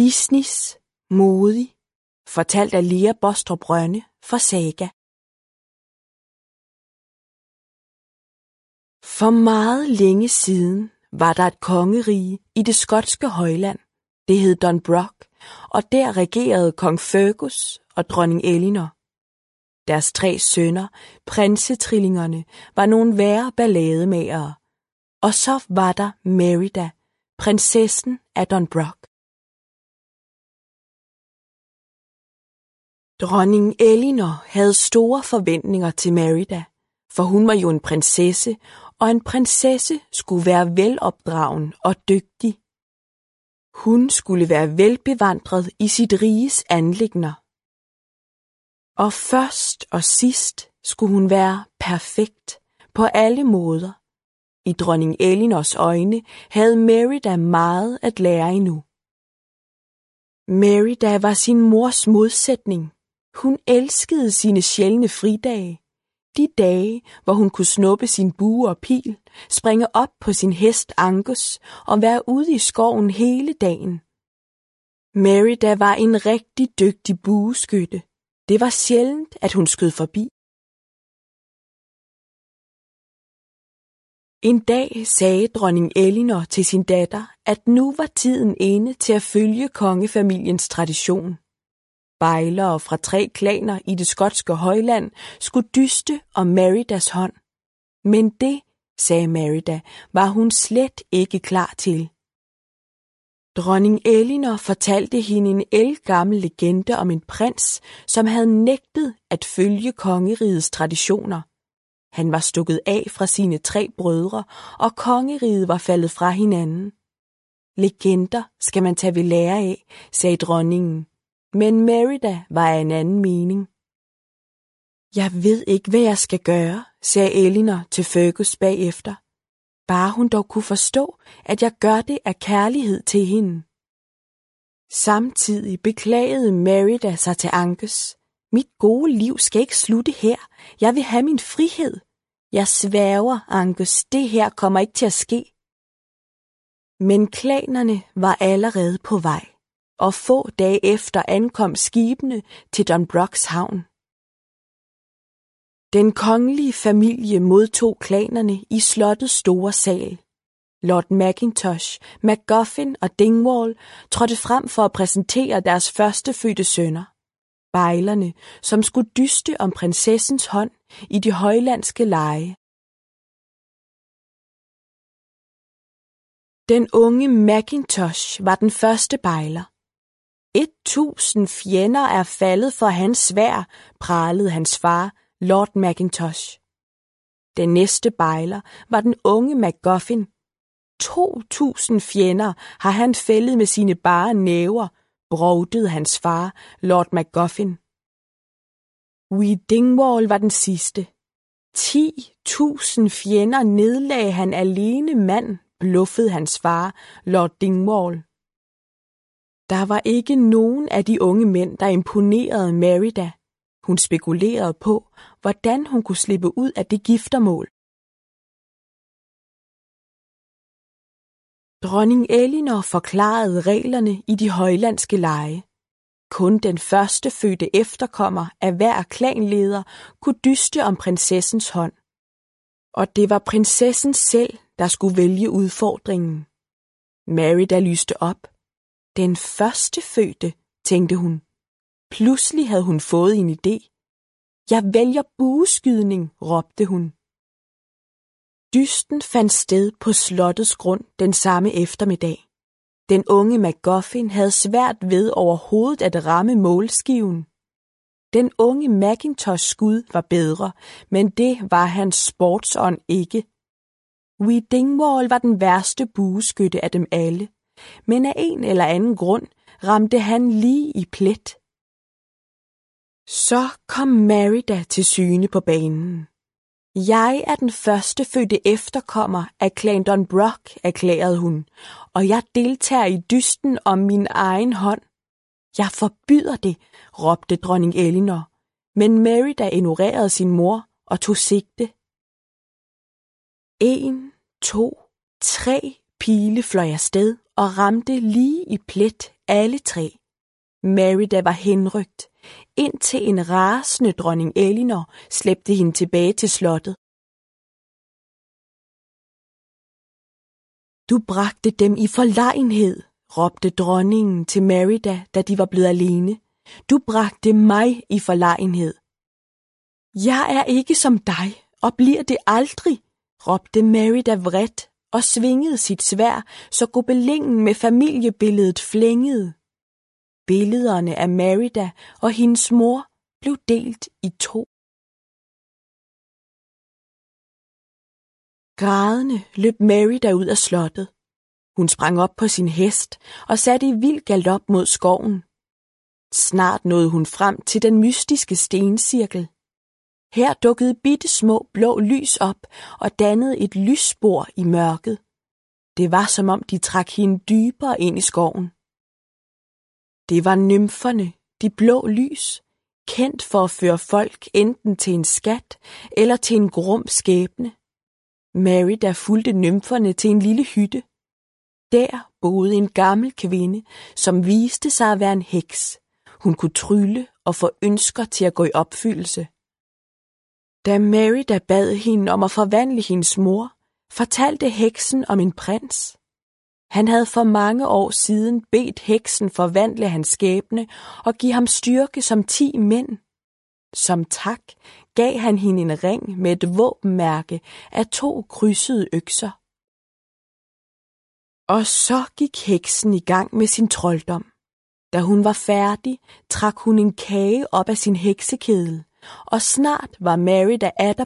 Disneys Modig, fortalt af Lea Baastrup Rønne for Saga. For meget længe siden var der et kongerige i det skotske højland. Det hed Dunbroch, og der regerede kong Fergus og dronning Elinor. Deres 3 sønner, prinsetrillingerne, var nogle værre ballademagere. Og så var der Merida, prinsessen af Dunbroch. Dronning Elinor havde store forventninger til Merida, for hun var jo en prinsesse, og en prinsesse skulle være velopdragen og dygtig. Hun skulle være velbevandret i sit riges anliggender. Og først og sidst skulle hun være perfekt på alle måder. I dronning Elinors øjne havde Merida meget at lære endnu. Merida var sin mors modsætning. Hun elskede sine sjældne fridage. De dage, hvor hun kunne snuppe sin bue og pil, springe op på sin hest Angus og være ude i skoven hele dagen. Merida var en rigtig dygtig bueskytte. Det var sjældent, at hun skød forbi. En dag sagde dronning Elinor til sin datter, at nu var tiden inde til at følge kongefamiliens tradition. Bejlere fra 3 klaner i det skotske højland skulle dyste om Meridas hånd. Men det, sagde Merida, var hun slet ikke klar til. Dronning Elinor fortalte hende en ældgammel legende om en prins, som havde nægtet at følge kongerigets traditioner. Han var stukket af fra sine 3 brødre, og kongeriget var faldet fra hinanden. Legender skal man tage ved lære af, sagde dronningen. Men Merida var af en anden mening. Jeg ved ikke, hvad jeg skal gøre, sagde Elinor til Fergus bagefter. Bare hun dog kunne forstå, at jeg gør det af kærlighed til hende. Samtidig beklagede Merida sig til Angus. Mit gode liv skal ikke slutte her. Jeg vil have min frihed. Jeg sværger, Angus, det her kommer ikke til at ske. Men klanerne var allerede på vej, og få dage efter ankom skibene til Dunbrochs havn. Den kongelige familie modtog klanerne i slottets store sal. Lord Mackintosh, MacGuffin og Dingwall trådte frem for at præsentere deres førstefødte sønner. Bejlerne, som skulle dyste om prinsessens hånd i de højlandske lege. Den unge Mackintosh var den første bejler. 1000 fjender er faldet for hans sværd, pralede hans far, Lord Mackintosh. Den næste bejler var den unge MacGuffin. 2000 fjender har han fældet med sine bare næver, brovtede hans far, Lord MacGuffin. Wee Dingwall var den sidste. 10.000 fjender nedlagde han alene mand, bluffede hans far, Lord Dingwall. Der var ikke nogen af de unge mænd, der imponerede Merida. Hun spekulerede på, hvordan hun kunne slippe ud af det giftermål. Dronning Elinor forklarede reglerne i de højlandske lege. Kun den førstefødte efterkommer af hver klanleder kunne dyste om prinsessens hånd. Og det var prinsessen selv, der skulle vælge udfordringen. Merida lyste op. Den førstefødte, tænkte hun. Pludselig havde hun fået en idé. Jeg vælger bueskydning, råbte hun. Dysten fandt sted på slottets grund den samme eftermiddag. Den unge MacGuffin havde svært ved overhovedet at ramme målskiven. Den unge Mackintosh skud var bedre, men det var hans sportsånd ikke. Wee Dingwall var den værste bueskytte af dem alle, men af en eller anden grund ramte han lige i plet. Så kom Merida til syne på banen. Jeg er den førstefødte efterkommer af klan Dunbroch, erklærede hun, og jeg deltager i dysten om min egen hånd. Jeg forbyder det, råbte dronning Elinor, men Merida ignorerede sin mor og tog sigte. 1, 2, 3 pile fløj afsted og ramte lige i plet alle tre. Merida var henrygt, indtil en rasende dronning Elinor slæbte hende tilbage til slottet. Du bragte dem i forlegenhed, råbte dronningen til Merida, da de var blevet alene. Du bragte mig i forlegenhed. Jeg er ikke som dig, og bliver det aldrig, råbte Merida vredt og svingede sit sværd, så gobelingen med familiebilledet flængede. Billederne af Merida og hendes mor blev delt i 2. Grædende løb Merida ud af slottet. Hun sprang op på sin hest og satte i vild galop mod skoven. Snart nåede hun frem til den mystiske stencirkel. Her dukkede bitte små blå lys op og dannede et lysspor i mørket. Det var som om de trak hende dybere ind i skoven. Det var nymferne, de blå lys, kendt for at føre folk enten til en skat eller til en grum skæbne. Merida fulgte nymferne til en lille hytte. Der boede en gammel kvinde, som viste sig at være en heks. Hun kunne trylle og få ønsker til at gå i opfyldelse. Da Merida bad hende om at forvandle hendes mor, fortalte heksen om en prins. Han havde for mange år siden bedt heksen forvandle hans skæbne og give ham styrke som 10 mænd. Som tak gav han hende en ring med et våbenmærke af 2 krydsede økser. Og så gik heksen i gang med sin trolddom. Da hun var færdig, trak hun en kage op af sin heksekedel, og snart var Merida atter